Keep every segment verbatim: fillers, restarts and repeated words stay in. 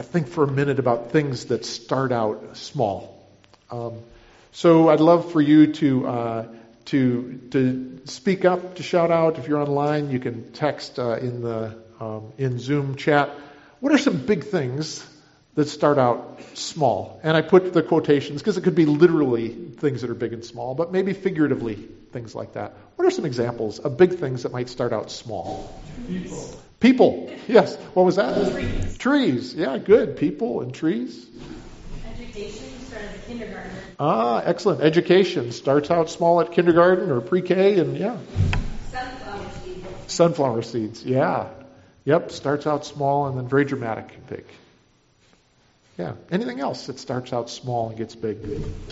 think for a minute about things that start out small. Um, so I'd love for you to uh, to to speak up, to shout out. If you're online, you can text uh, in the um, in Zoom chat. What are some big things that start out small? And I put the quotations because it could be literally things that are big and small, but maybe figuratively things like that. What are some examples of big things that might start out small? People. People. Yes. What was that? Trees. Trees. Yeah, good. People and trees. Education starts at kindergarten. Ah, excellent. Education starts out small at kindergarten or pre-K, and yeah. Sunflower seeds. Sunflower seeds. Yeah. Yep. Starts out small and then very dramatic and big. Yeah. Anything else that starts out small and gets big?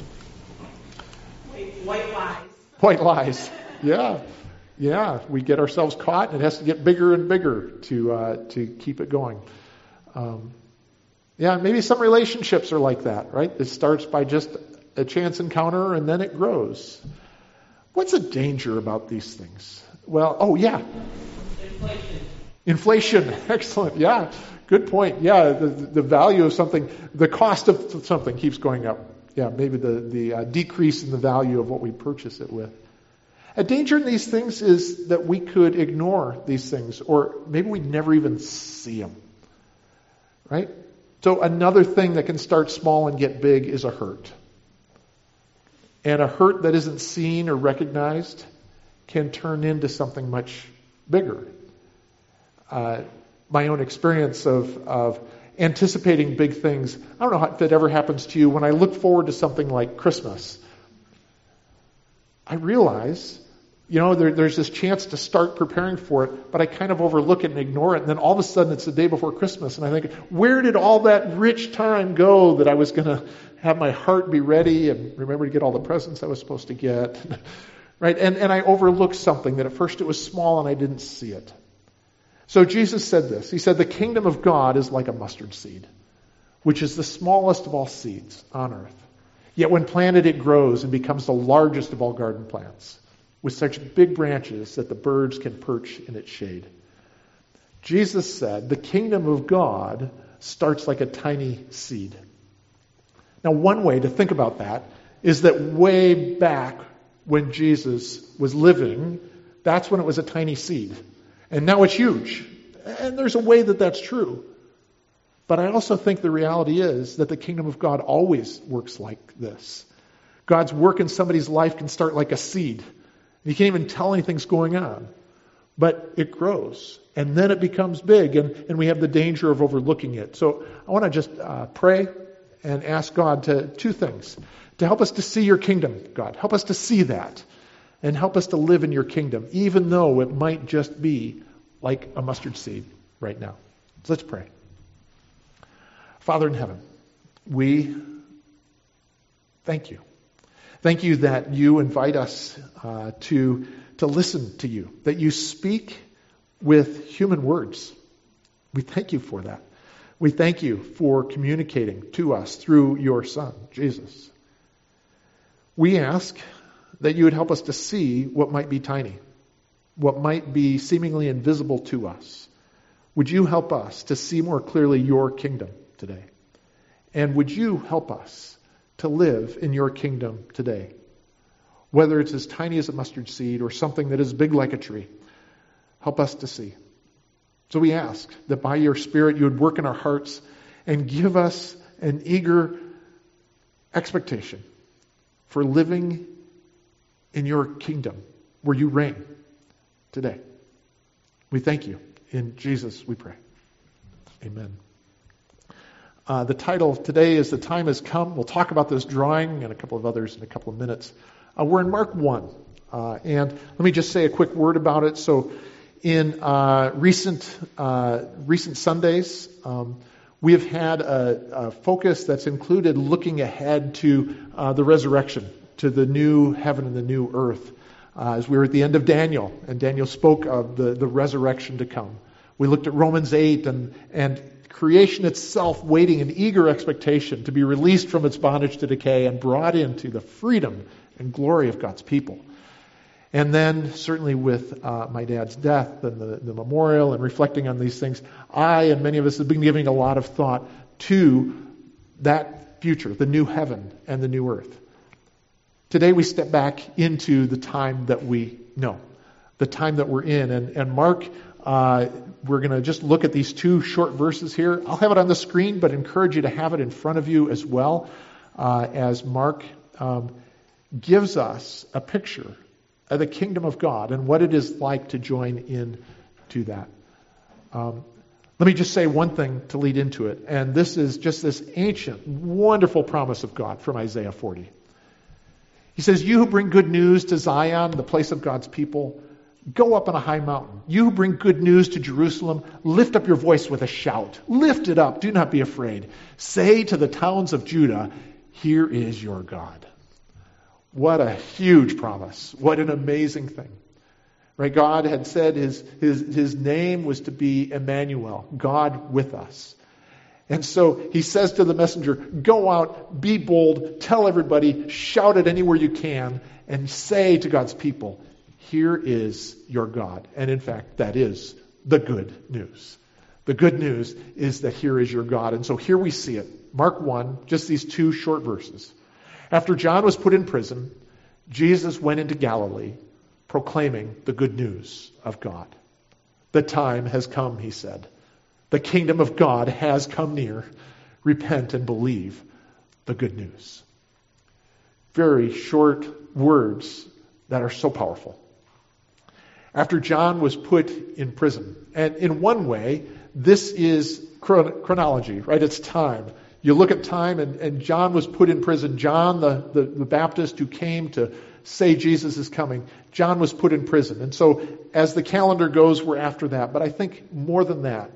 White lies. White lies. Yeah. Yeah. We get ourselves caught, and it has to get bigger and bigger to uh, to keep it going. Um, yeah. Maybe some relationships are like that, right? It starts by just a chance encounter, and then it grows. What's the danger about these things? Well, oh yeah. Inflation. Inflation. Excellent. Yeah. Good point. Yeah. The, the value of something, the cost of something keeps going up. Yeah. Maybe the, the uh, decrease in the value of what we purchase it with. A danger in these things is that we could ignore these things, or maybe we'd never even see them. Right? So another thing that can start small and get big is a hurt. And a hurt that isn't seen or recognized can turn into something much bigger. Uh, my own experience of, of anticipating big things, I don't know if it ever happens to you. When I look forward to something like Christmas, I realize, you know, there, there's this chance to start preparing for it, but I kind of overlook it and ignore it. And then all of a sudden it's the day before Christmas. And I think, where did all that rich time go that I was going to have my heart be ready and remember to get all the presents I was supposed to get? Right? And, and I overlooked something that at first it was small and I didn't see it. So Jesus said this. He said, the kingdom of God is like a mustard seed, which is the smallest of all seeds on earth. Yet when planted, it grows and becomes the largest of all garden plants, with such big branches that the birds can perch in its shade. Jesus said, the kingdom of God starts like a tiny seed. Now, one way to think about that is that way back when Jesus was living, that's when it was a tiny seed. And now it's huge. And there's a way that that's true. But I also think the reality is that the kingdom of God always works like this. God's work in somebody's life can start like a seed. You can't even tell anything's going on. But it grows. And then it becomes big. And, and we have the danger of overlooking it. So I want to just uh, pray and ask God to two things. To help us to see your kingdom, God. Help us to see that. And help us to live in your kingdom, even though it might just be like a mustard seed right now. So let's pray. Father in heaven, we thank you. Thank you that you invite us uh, to, to listen to you, that you speak with human words. We thank you for that. We thank you for communicating to us through your Son, Jesus. We ask that you would help us to see what might be tiny, what might be seemingly invisible to us. Would you help us to see more clearly your kingdom today? And would you help us to live in your kingdom today? Whether it's as tiny as a mustard seed or something that is big like a tree, help us to see. So we ask that by your Spirit you would work in our hearts and give us an eager expectation for living in your kingdom where you reign today. We thank you. In Jesus we pray. Amen. Uh, the title today is The Time Has Come. We'll talk about this drawing and a couple of others in a couple of minutes. Uh, we're in Mark one. Uh, and let me just say a quick word about it. So in uh, recent uh, recent Sundays, um, we have had a, a focus that's included looking ahead to uh, the resurrection, to the new heaven and the new earth. Uh, as we were at the end of Daniel, and Daniel spoke of the, the resurrection to come. We looked at Romans eight and, and creation itself waiting in eager expectation to be released from its bondage to decay and brought into the freedom and glory of God's people. And then, certainly with uh, my dad's death and the, the memorial and reflecting on these things, I and many of us have been giving a lot of thought to that future, the new heaven and the new earth. Today we step back into the time that we know, the time that we're in. And, and Mark, uh, we're going to just look at these two short verses here. I'll have it on the screen, but encourage you to have it in front of you as well, uh, as Mark um, gives us a picture of the kingdom of God and what it is like to join in to that. Um, let me just say one thing to lead into it, and this is just this ancient, wonderful promise of God from Isaiah forty. He says, "You who bring good news to Zion, the place of God's people, go up on a high mountain. You who bring good news to Jerusalem, lift up your voice with a shout. Lift it up. Do not be afraid. Say to the towns of Judah, here is your God." What a huge promise. What an amazing thing. Right? God had said his, his, his name was to be Emmanuel, God with us. And so he says to the messenger, go out, be bold, tell everybody, shout it anywhere you can, and say to God's people, here is your God. And in fact, that is the good news. The good news is that here is your God. And so here we see it. Mark one, just these two short verses. After John was put in prison, Jesus went into Galilee, proclaiming the good news of God. The time has come, he said. The kingdom of God has come near. Repent and believe the good news. Very short words that are so powerful. After John was put in prison, and in one way, this is chron- chronology, right? It's time. You look at time, and, and John was put in prison. John, the, the, the Baptist who came to say Jesus is coming, John was put in prison. And so as the calendar goes, we're after that. But I think more than that,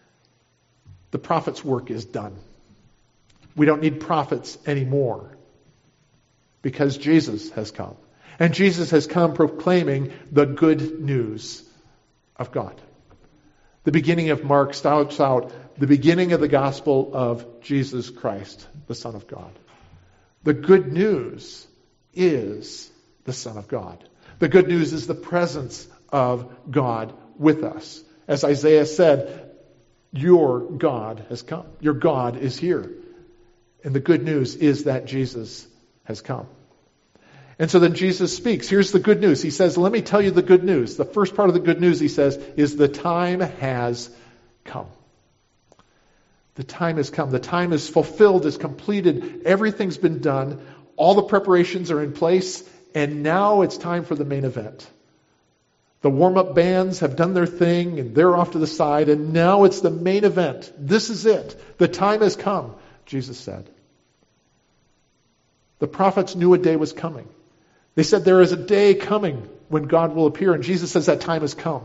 the prophet's work is done. We don't need prophets anymore because Jesus has come. And Jesus has come proclaiming the good news of God. The beginning of Mark starts out the beginning of the gospel of Jesus Christ, the Son of God. The good news is the Son of God. The good news is the presence of God with us. As Isaiah said, your God has come. Your God is here. And the good news is that Jesus has come. And so then Jesus speaks. Here's the good news. He says, let me tell you the good news. The first part of the good news, he says, is the time has come. The time has come. The time is fulfilled, is completed. Everything's been done. All the preparations are in place. And now it's time for the main event. The warm-up bands have done their thing and they're off to the side. And now it's the main event. This is it. The time has come, Jesus said. The prophets knew a day was coming. They said there is a day coming when God will appear. And Jesus says that time has come.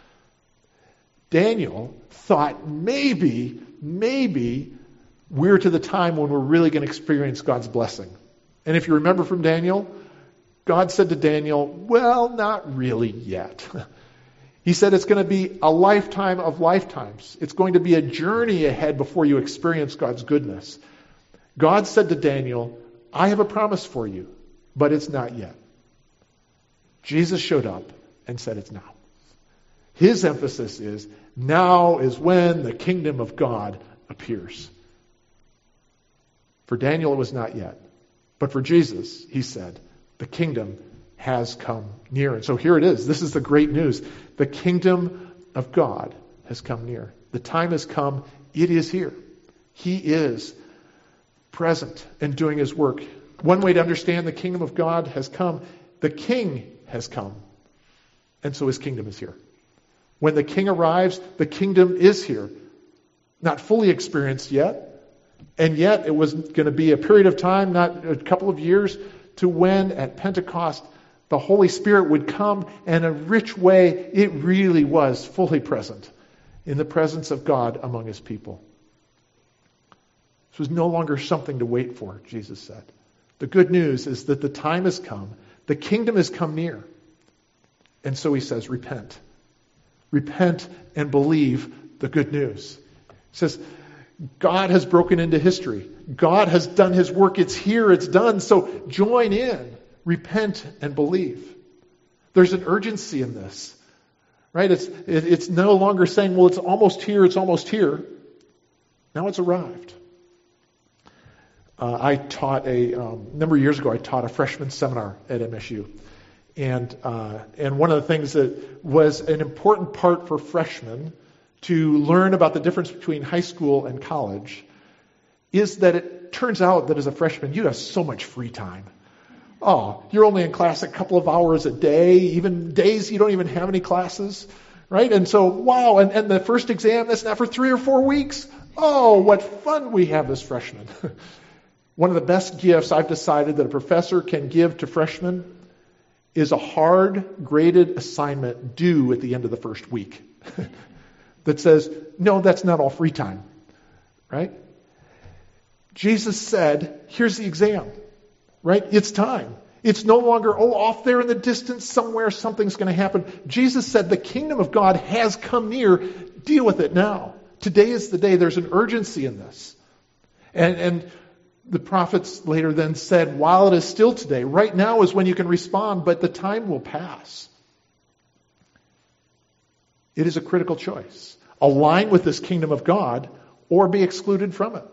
Daniel thought maybe, maybe we're to the time when we're really going to experience God's blessing. And if you remember from Daniel, God said to Daniel, well, not really yet. He said it's going to be a lifetime of lifetimes. It's going to be a journey ahead before you experience God's goodness. God said to Daniel, I have a promise for you, but it's not yet. Jesus showed up and said it's now. His emphasis is, now is when the kingdom of God appears. For Daniel, it was not yet. But for Jesus, he said, the kingdom has come near. And so here it is. This is the great news. The kingdom of God has come near. The time has come. It is here. He is present and doing his work. One way to understand the kingdom of God has come, the king has come. And so his kingdom is here. When the king arrives, the kingdom is here. Not fully experienced yet. And yet it was going to be a period of time, not a couple of years, to when at Pentecost the Holy Spirit would come, and in a rich way it really was fully present in the presence of God among his people. This was no longer something to wait for, Jesus said. The good news is that the time has come. The kingdom has come near. And so he says, repent. Repent and believe the good news. He says, God has broken into history. God has done his work. It's here. It's done. So join in. Repent and believe. There's an urgency in this. Right? It's, it's no longer saying, well, it's almost here. It's almost here. Now it's arrived. Uh, I taught a um, number of years ago. I taught a freshman seminar at M S U, and uh, and one of the things that was an important part for freshmen to learn about the difference between high school and college is that it turns out that as a freshman you have so much free time. Oh, you're only in class a couple of hours a day, even days you don't even have any classes, right? And so, wow, and, and the first exam, that's not for three or four weeks. Oh, what fun we have as freshmen. One of the best gifts I've decided that a professor can give to freshmen is a hard graded assignment due at the end of the first week that says, no, that's not all free time, right? Jesus said, here's the exam. Right? It's time. It's no longer, oh, off there in the distance somewhere something's going to happen. Jesus said the kingdom of God has come near. Deal with it now. Today is the day. There's an urgency in this. And, and the prophets later then said, while it is still today, right now is when you can respond, but the time will pass. It is a critical choice. Align with this kingdom of God or be excluded from it.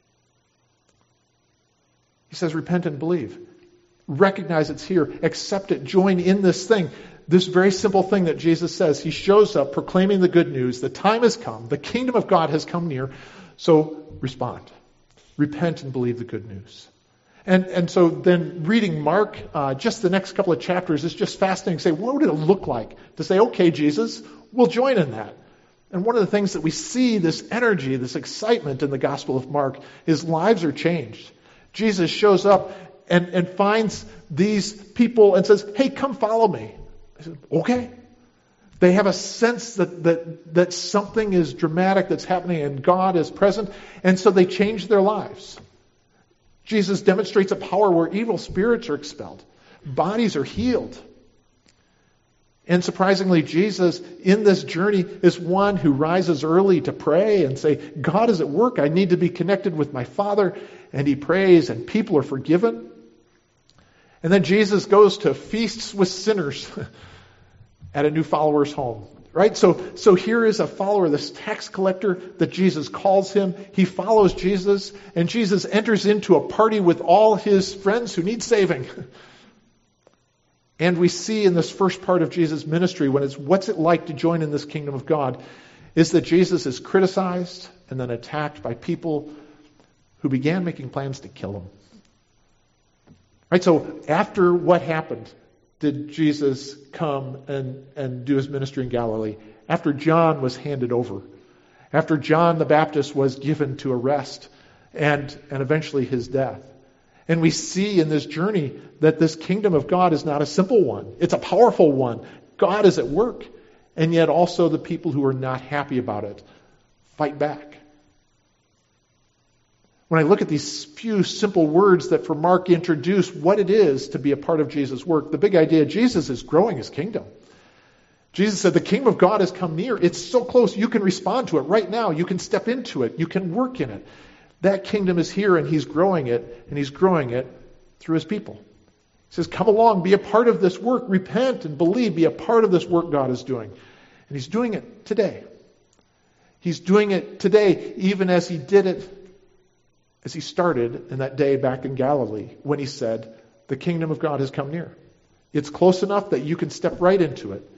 He says, repent and believe. Recognize it's here. Accept it. Join in this thing. This very simple thing that Jesus says. He shows up proclaiming the good news. The time has come. The kingdom of God has come near. So respond. Repent and believe the good news. And and so then reading Mark, uh, just the next couple of chapters is just fascinating to say, what would it look like to say, okay, Jesus, we'll join in that. And one of the things that we see, this energy, this excitement in the Gospel of Mark, is lives are changed. Jesus shows up and, and finds these people and says, hey, come follow me. I said, okay. They have a sense that, that, that something is dramatic that's happening and God is present. And so they change their lives. Jesus demonstrates a power where evil spirits are expelled. Bodies are healed. And surprisingly, Jesus in this journey is one who rises early to pray and say, God is at work. I need to be connected with my Father. And he prays and people are forgiven. And then Jesus goes to feasts with sinners at a new follower's home. Right? So, so here is a follower, this tax collector that Jesus calls him. He follows Jesus and Jesus enters into a party with all his friends who need saving. And we see in this first part of Jesus' ministry, when it's what's it like to join in this kingdom of God, is that Jesus is criticized and then attacked by people who began making plans to kill him. Right? So after what happened, did Jesus come and, and do his ministry in Galilee? After John was handed over. After John the Baptist was given to arrest and, and eventually his death. And we see in this journey that this kingdom of God is not a simple one. It's a powerful one. God is at work. And yet also the people who are not happy about it fight back. When I look at these few simple words that for Mark introduce what it is to be a part of Jesus' work, the big idea, Jesus is growing his kingdom. Jesus said the kingdom of God has come near. It's so close you can respond to it right now. You can step into it. You can work in it. That kingdom is here and he's growing it, and he's growing it through his people. He says, come along, be a part of this work, repent and believe, be a part of this work God is doing. And he's doing it today. He's doing it today, even as he did it, as he started in that day back in Galilee, when he said, the kingdom of God has come near. It's close enough that you can step right into it.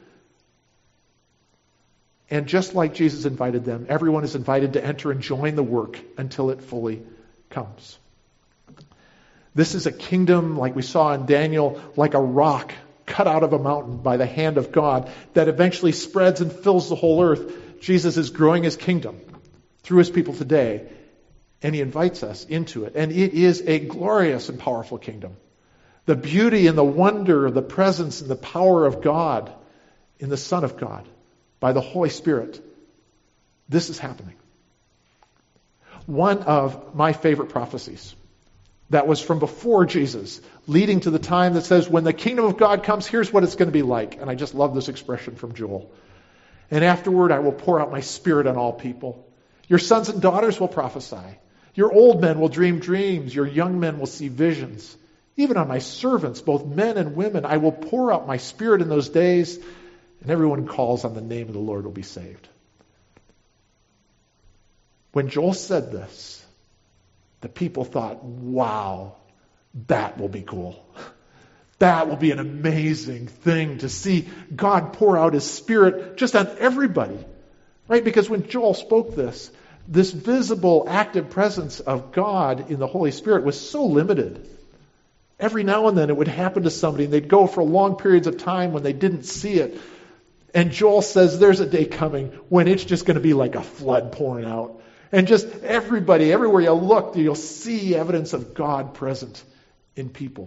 And just like Jesus invited them, everyone is invited to enter and join the work until it fully comes. This is a kingdom, like we saw in Daniel, like a rock cut out of a mountain by the hand of God that eventually spreads and fills the whole earth. Jesus is growing his kingdom through his people today, and he invites us into it. And it is a glorious and powerful kingdom. The beauty and the wonder of the presence and the power of God in the Son of God by the Holy Spirit. This is happening. One of my favorite prophecies that was from before Jesus, leading to the time that says, when the kingdom of God comes, here's what it's going to be like. And I just love this expression from Joel. And afterward, I will pour out my spirit on all people. Your sons and daughters will prophesy. Your old men will dream dreams. Your young men will see visions. Even on my servants, both men and women, I will pour out my spirit in those days, and everyone who calls on the name of the Lord will be saved. When Joel said this, the people thought, wow, that will be cool. That will be an amazing thing to see God pour out His Spirit just on everybody. Right? Because when Joel spoke this, this visible, active presence of God in the Holy Spirit was so limited. Every now and then it would happen to somebody, and they'd go for long periods of time when they didn't see it. And Joel says there's a day coming when it's just going to be like a flood pouring out. And just everybody, everywhere you look, you'll see evidence of God present in people.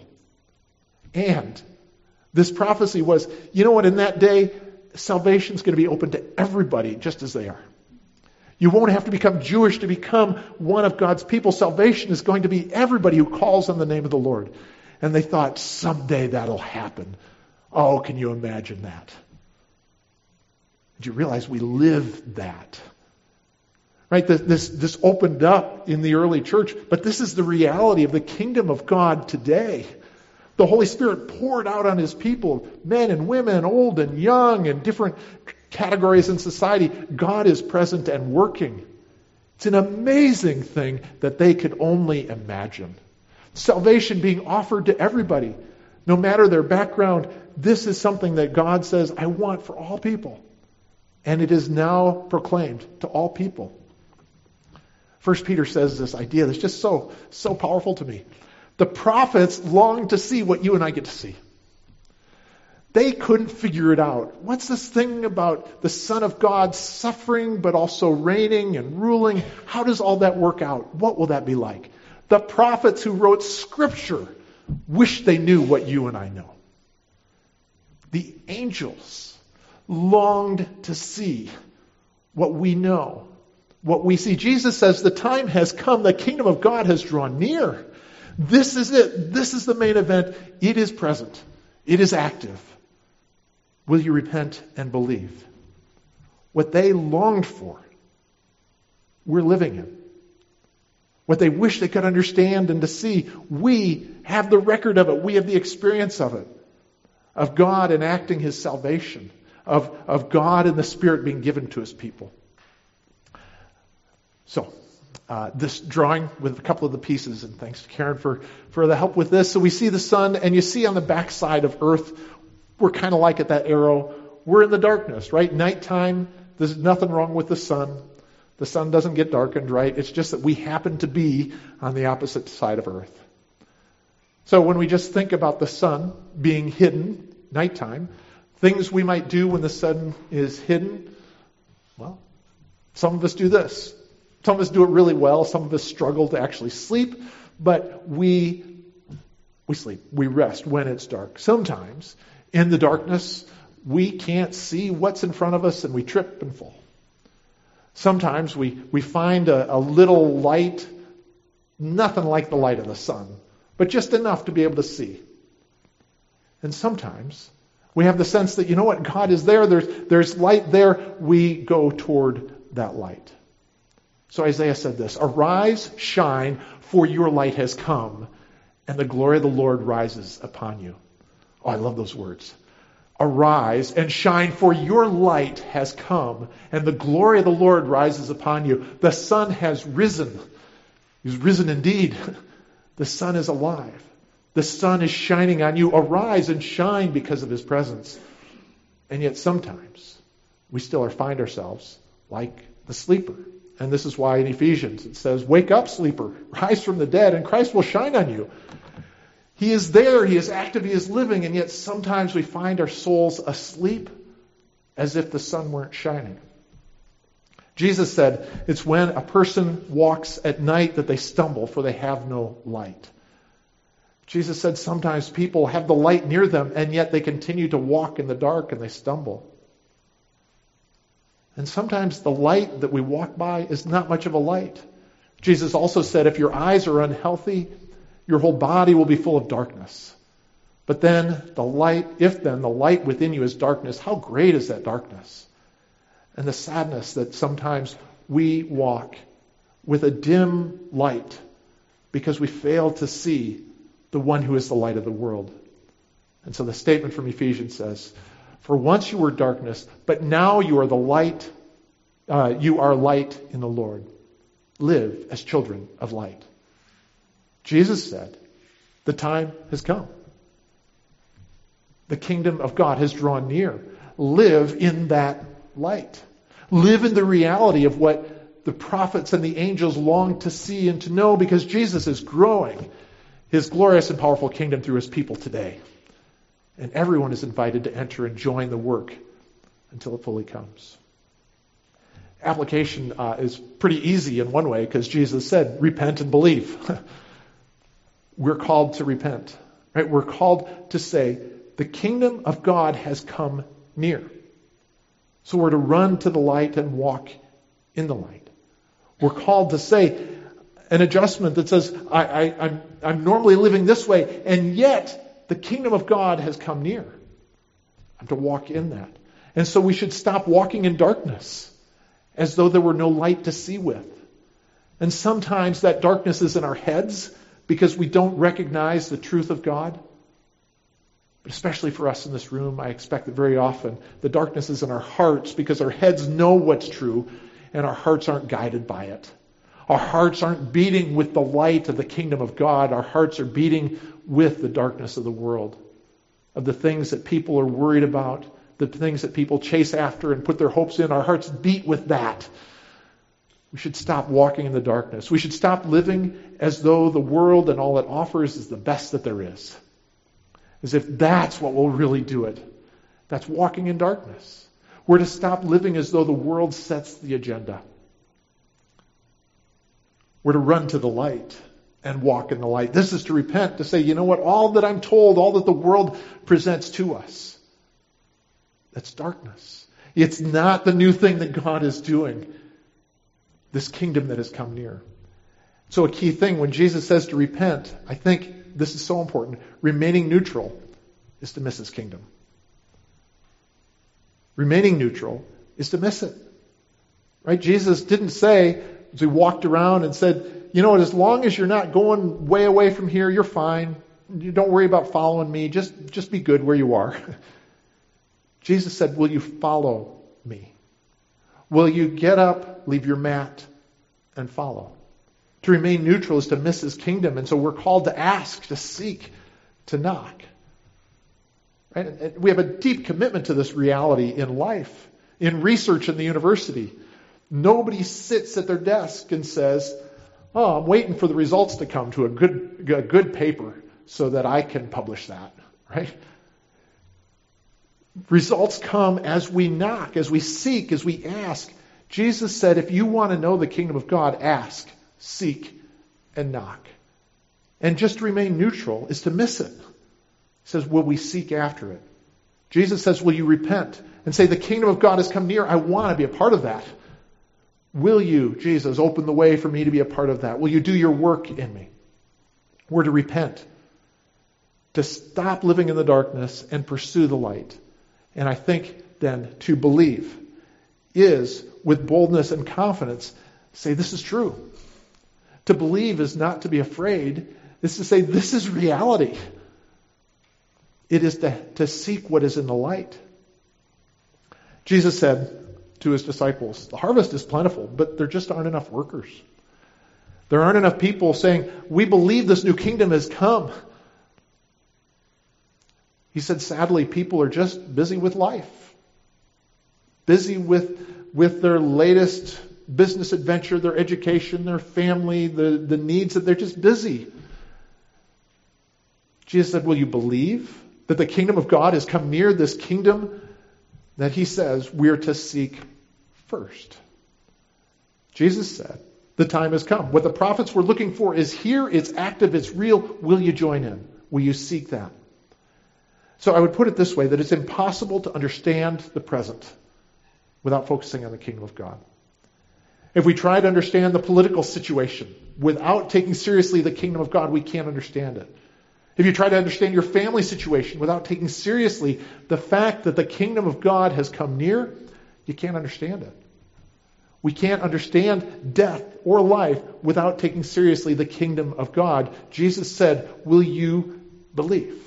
And this prophecy was, you know what, in that day, salvation's going to be open to everybody just as they are. You won't have to become Jewish to become one of God's people. Salvation is going to be everybody who calls on the name of the Lord. And they thought, someday that'll happen. Oh, can you imagine that? Did you realize we live that? Right? This, this opened up in the early church, but this is the reality of the kingdom of God today. The Holy Spirit poured out on His people, men and women, old and young, and different categories in society. God is present and working. It's an amazing thing that they could only imagine. Salvation being offered to everybody, no matter their background. This is something that God says, I want for all people. And it is now proclaimed to all people. First Peter says this idea that's just so, so powerful to me. The prophets longed to see what you and I get to see. They couldn't figure it out. What's this thing about the Son of God suffering but also reigning and ruling? How does all that work out? What will that be like? The prophets who wrote Scripture wish they knew what you and I know. The angels longed to see what we know, what we see. Jesus says the time has come, the kingdom of God has drawn near. This is it. This is the main event. It is present. It is active. Will you repent and believe? What they longed for, we're living in. What they wish they could understand and to see, we have the record of it. We have the experience of it. Of God enacting His salvation. Of, of God and the Spirit being given to His people. So, uh, this drawing with a couple of the pieces, and thanks to Karen for, for the help with this. So we see the sun, and you see on the backside of Earth, we're kind of like at that arrow. We're in the darkness, right? Nighttime, there's nothing wrong with the sun. The sun doesn't get darkened, right? It's just that we happen to be on the opposite side of Earth. So when we just think about the sun being hidden, nighttime, things we might do when the sun is hidden, well, some of us do this. Some of us do it really well. Some of us struggle to actually sleep, but we we sleep. We rest when it's dark. Sometimes in the darkness, we can't see what's in front of us and we trip and fall. Sometimes we, we find a, a little light, nothing like the light of the sun, but just enough to be able to see. And sometimes we have the sense that, you know what, God is there, there's, there's light there, we go toward that light. So Isaiah said this, arise, shine, for your light has come, and the glory of the Lord rises upon you. Oh, I love those words. Arise and shine, for your light has come, and the glory of the Lord rises upon you. The sun has risen. He's risen indeed. The sun is alive. The sun is shining on you. Arise and shine because of His presence. And yet sometimes we still find ourselves like the sleeper. And this is why in Ephesians it says, wake up, sleeper, rise from the dead, and Christ will shine on you. He is there, He is active, He is living, and yet sometimes we find our souls asleep as if the sun weren't shining. Jesus said it's when a person walks at night that they stumble, for they have no light. Jesus said sometimes people have the light near them, and yet they continue to walk in the dark and they stumble. And sometimes the light that we walk by is not much of a light. Jesus also said if your eyes are unhealthy, your whole body will be full of darkness. But then the light, if then the light within you is darkness, how great is that darkness? And the sadness that sometimes we walk with a dim light because we fail to see the one who is the light of the world. And so the statement from Ephesians says, for once you were darkness, but now you are the light, uh, you are light in the Lord. Live as children of light. Jesus said, the time has come. The kingdom of God has drawn near. Live in that light. Live in the reality of what the prophets and the angels long to see and to know, because Jesus is growing his glorious and powerful kingdom through his people today. And everyone is invited to enter and join the work until it fully comes. Application uh, is pretty easy in one way, because Jesus said, repent and believe. We're called to repent, right? We're called to say, the kingdom of God has come near. So we're to run to the light and walk in the light. We're called to say an adjustment that says, I, I, I'm, I'm normally living this way, and yet the kingdom of God has come near. I'm to walk in that. And so we should stop walking in darkness as though there were no light to see with. And sometimes that darkness is in our heads because we don't recognize the truth of God. But especially for us in this room, I expect that very often the darkness is in our hearts because our heads know what's true and our hearts aren't guided by it. Our hearts aren't beating with the light of the kingdom of God. Our hearts are beating with the darkness of the world, of the things that people are worried about, the things that people chase after and put their hopes in. Our hearts beat with that. We should stop walking in the darkness. We should stop living as though the world and all it offers is the best that there is. As if that's what will really do it. That's walking in darkness. We're to stop living as though the world sets the agenda. We're to run to the light and walk in the light. This is to repent, to say, you know what, all that I'm told, all that the world presents to us, that's darkness. It's not the new thing that God is doing. This kingdom that has come near. So a key thing when Jesus says to repent, I think this is so important. Remaining neutral is to miss his kingdom. Remaining neutral is to miss it. Right? Jesus didn't say, as he walked around and said, you know what, as long as you're not going way away from here, you're fine. You don't worry about following me. Just, just be good where you are. Jesus said, will you follow me? Will you get up, leave your mat, and follow? To remain neutral is to miss his kingdom. And so we're called to ask, to seek, to knock. Right? And we have a deep commitment to this reality in life, in research in the university. Nobody sits at their desk and says, oh, I'm waiting for the results to come to a good, a good paper so that I can publish that. Right? Results come as we knock, as we seek, as we ask. Jesus said, if you want to know the kingdom of God, ask, seek, and knock. And just to remain neutral is to miss it. He says, will we seek after it? Jesus says, will you repent and say, the kingdom of God has come near. I want to be a part of that. Will you, Jesus, open the way for me to be a part of that? Will you do your work in me? We're to repent, to stop living in the darkness and pursue the light. And I think then to believe is, with boldness and confidence, say this is true. To believe is not to be afraid. It's to say this is reality. It is to, to seek what is in the light. Jesus said to his disciples, the harvest is plentiful, but there just aren't enough workers. There aren't enough people saying, we believe this new kingdom has come. He said, sadly, people are just busy with life. Busy with, with their latest business adventure, their education, their family, the, the needs that they're just busy. Jesus said, will you believe that the kingdom of God has come near, this kingdom that he says we're to seek first? Jesus said, the time has come. What the prophets were looking for is here, it's active, it's real. Will you join in? Will you seek that? So I would put it this way, that it's impossible to understand the present without focusing on the kingdom of God. If we try to understand the political situation without taking seriously the kingdom of God, we can't understand it. If you try to understand your family situation without taking seriously the fact that the kingdom of God has come near, you can't understand it. We can't understand death or life without taking seriously the kingdom of God. Jesus said, will you believe?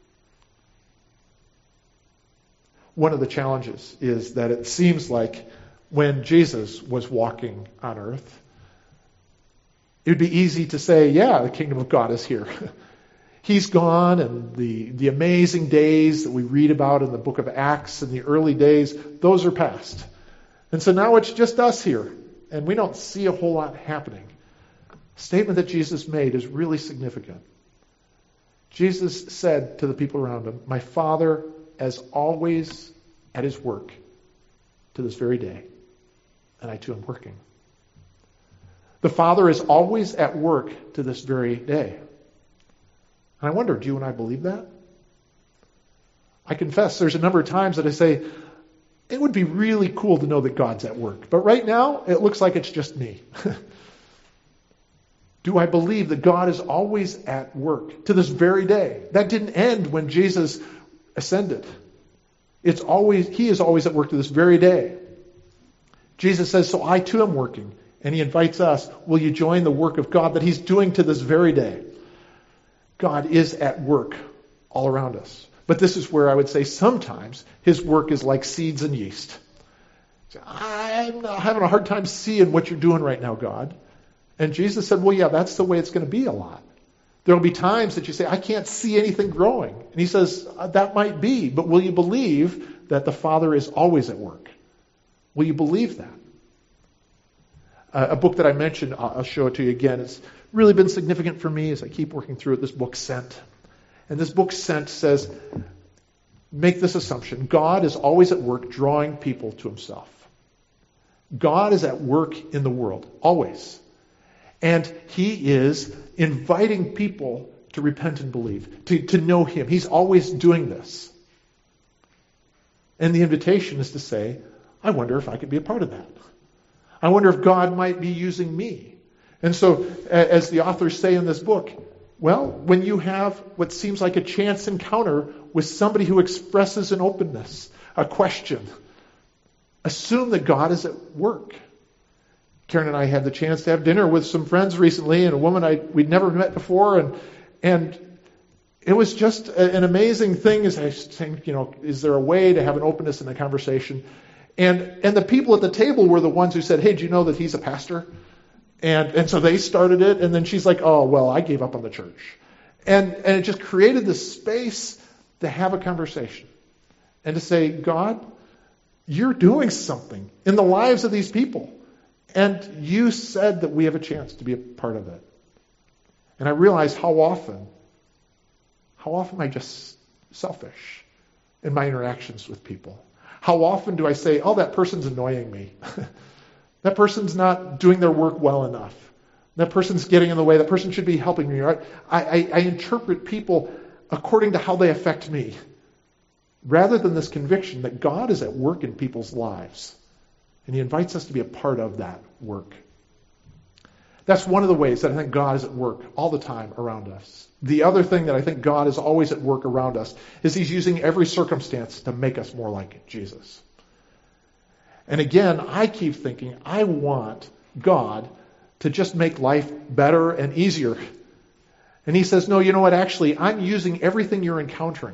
One of the challenges is that it seems like when Jesus was walking on earth, It would be easy to say, yeah, the kingdom of God is here. He's gone, and the, the amazing days that we read about in the book of Acts in the early days, those are past. And so now it's just us here, and we don't see a whole lot happening. The statement that Jesus made is really significant. Jesus said to the people around him, my Father is always at his work to this very day, and I too am working. The Father is always at work to this very day. And I wonder, do you and I believe that? I confess there's a number of times that I say, it would be really cool to know that God's at work. But right now, it looks like it's just me. Do I believe that God is always at work to this very day? That didn't end when Jesus ascended. It's always, he is always at work to this very day. Jesus says, so I too am working. And he invites us, will you join the work of God that he's doing to this very day? God is at work all around us. But this is where I would say sometimes his work is like seeds and yeast. I'm having a hard time seeing what you're doing right now, God. And Jesus said, well, yeah, that's the way it's going to be a lot. There will be times that you say, I can't see anything growing. And he says, that might be, but will you believe that the Father is always at work? Will you believe that? Uh, a book that I mentioned, I'll show it to you again. It's really been significant for me as I keep working through it, this book, Sent. And this book, Sent, says, make this assumption. God is always at work drawing people to himself. God is at work in the world, always. And he is inviting people to repent and believe, to, to know him. He's always doing this. And the invitation is to say, I wonder if I could be a part of that. I wonder if God might be using me. And so, as the authors say in this book, well, when you have what seems like a chance encounter with somebody who expresses an openness, a question, assume that God is at work. Karen and I had the chance to have dinner with some friends recently, and a woman I we'd never met before, and and it was just a, an amazing thing. As I think, you know, is there a way to have an openness in the conversation? And and the people at the table were the ones who said, "Hey, do you know that he's a pastor?" And and so they started it, and then she's like, "Oh, well, I gave up on the church," and and it just created this space to have a conversation and to say, God, you're doing something in the lives of these people. And you said that we have a chance to be a part of it. And I realized how often, how often am I just selfish in my interactions with people? How often do I say, oh, that person's annoying me. That person's not doing their work well enough. That person's getting in the way. That person should be helping me. Right? I, I, I interpret people according to how they affect me, rather than this conviction that God is at work in people's lives. And he invites us to be a part of that work. That's one of the ways that I think God is at work all the time around us. The other thing that I think God is always at work around us is he's using every circumstance to make us more like Jesus. And again, I keep thinking, I want God to just make life better and easier. And he says, no, you know what? Actually, I'm using everything you're encountering.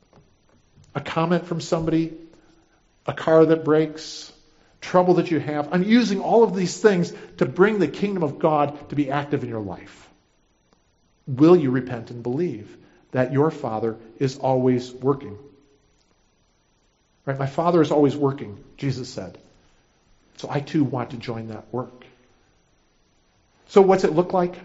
A comment from somebody, a car that breaks, trouble that you have. I'm using all of these things to bring the kingdom of God to be active in your life. Will you repent and believe that your Father is always working? Right? My Father is always working, Jesus said. So I too want to join that work. So what's it look like?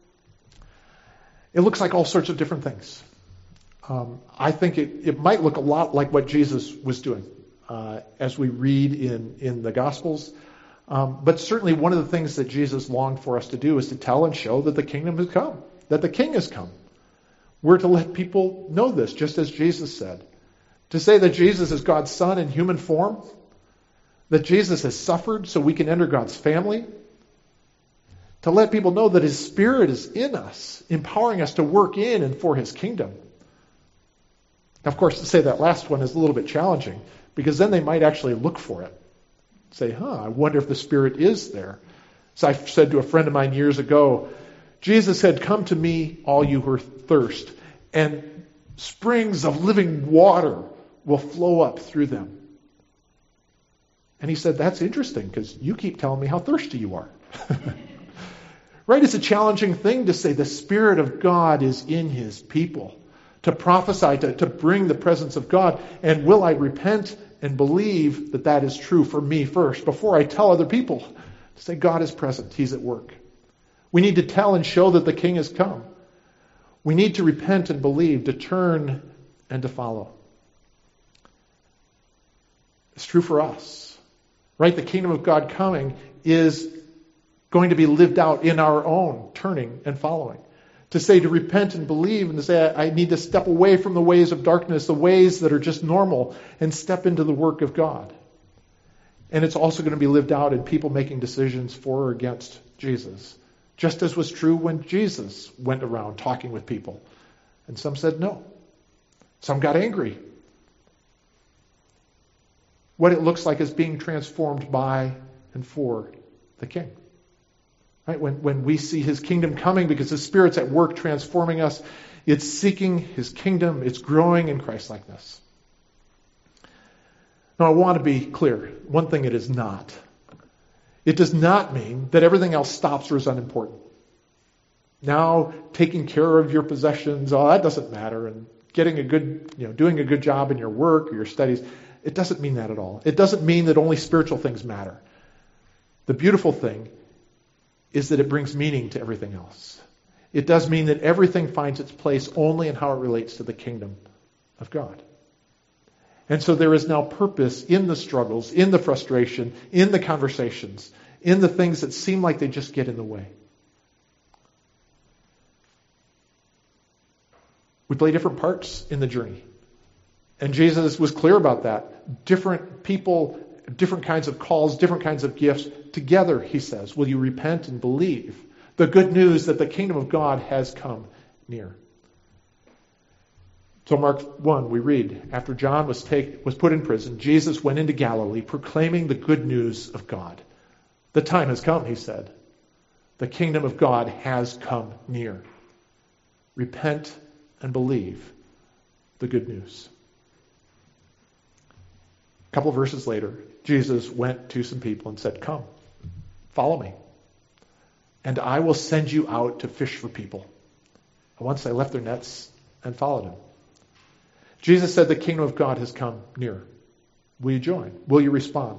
It looks like all sorts of different things. Um, I think it, it might look a lot like what Jesus was doing. Uh, as we read in, in the Gospels. Um, but certainly one of the things that Jesus longed for us to do is to tell and show that the kingdom has come, that the King has come. We're to let people know this, just as Jesus said. To say that Jesus is God's Son in human form, that Jesus has suffered so we can enter God's family, to let people know that his Spirit is in us, empowering us to work in and for his kingdom. Now, of course, to say that last one is a little bit challenging, because then they might actually look for it. Say, huh, I wonder if the Spirit is there. So I said to a friend of mine years ago, Jesus said, come to me, all you who are thirst, and springs of living water will flow up through them. And he said, that's interesting, because you keep telling me how thirsty you are. Right? It's a challenging thing to say the Spirit of God is in His people. To prophesy, to, to bring the presence of God. And will I repent and believe that that is true for me first, before I tell other people? To say God is present, He's at work. We need to tell and show that the King has come. We need to repent and believe, to turn and to follow. It's true for us. Right? The kingdom of God coming is going to be lived out in our own turning and following. To say to repent and believe, and to say I need to step away from the ways of darkness, the ways that are just normal, and step into the work of God. And it's also going to be lived out in people making decisions for or against Jesus. Just as was true when Jesus went around talking with people. And some said no. Some got angry. What it looks like is being transformed by and for the King. Right? When, when we see His kingdom coming because His Spirit's at work transforming us, it's seeking His kingdom, it's growing in Christ-likeness. Now I want to be clear. One thing it is not. It does not mean that everything else stops or is unimportant. Now, taking care of your possessions, oh, that doesn't matter, and getting a good, you know, doing a good job in your work or your studies, it doesn't mean that at all. It doesn't mean that only spiritual things matter. The beautiful thing is that it brings meaning to everything else. It does mean that everything finds its place only in how it relates to the kingdom of God. And so there is now purpose in the struggles, in the frustration, in the conversations, in the things that seem like they just get in the way. We play different parts in the journey. And Jesus was clear about that. Different people, different kinds of calls, different kinds of gifts. Together, He says, will you repent and believe the good news that the kingdom of God has come near. So Mark one, we read, after John was take, was put in prison, Jesus went into Galilee proclaiming the good news of God. The time has come, He said. The kingdom of God has come near. Repent and believe the good news. A couple of verses later, Jesus went to some people and said, come, follow me, and I will send you out to fish for people. And once they left their nets and followed Him. Jesus said the kingdom of God has come near. Will you join? Will you respond?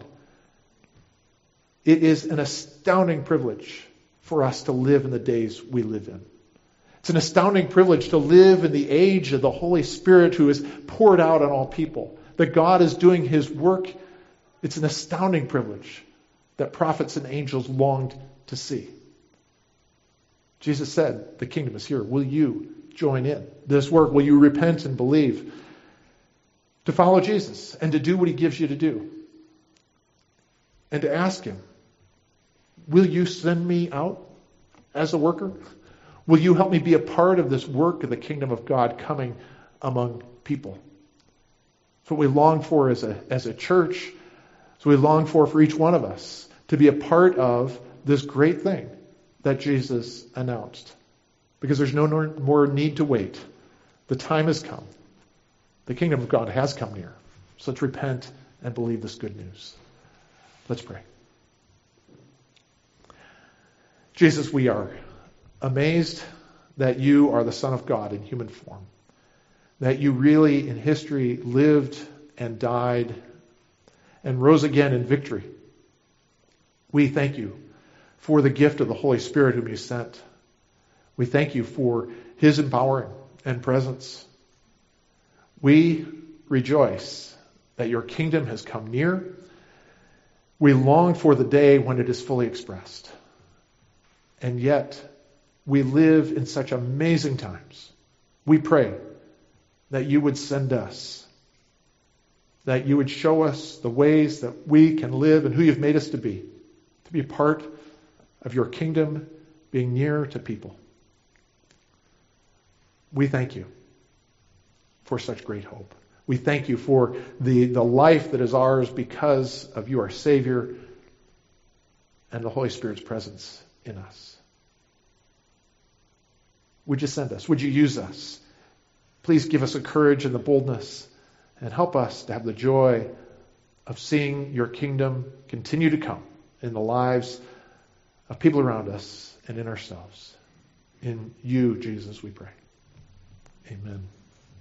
It is an astounding privilege for us to live in the days we live in. It's an astounding privilege to live in the age of the Holy Spirit who is poured out on all people. That God is doing His work. It's an astounding privilege that prophets and angels longed to see. Jesus said, the kingdom is here. Will you join in this work? Will you repent and believe? To follow Jesus and to do what He gives you to do. And to ask Him, will you send me out as a worker? Will you help me be a part of this work of the kingdom of God coming among people? That's what we long for as a, as a church. So we long for for each one of us to be a part of this great thing that Jesus announced. Because there's no more need to wait. The time has come. The kingdom of God has come near. So let's repent and believe this good news. Let's pray. Jesus, we are amazed that you are the Son of God in human form. That you really in history lived and died and rose again in victory. We thank you for the gift of the Holy Spirit whom you sent. We thank you for His empowering and presence. We rejoice that your kingdom has come near. We long for the day when it is fully expressed. And yet, we live in such amazing times. We pray that you would send us, that you would show us the ways that we can live and who you've made us to be, to be a part of your kingdom being near to people. We thank you for such great hope. We thank you for the, the life that is ours because of you, our Savior, and the Holy Spirit's presence in us. Would you send us? Would you use us? Please give us the courage and the boldness and help us to have the joy of seeing your kingdom continue to come in the lives of people around us and in ourselves. In you, Jesus, we pray. Amen.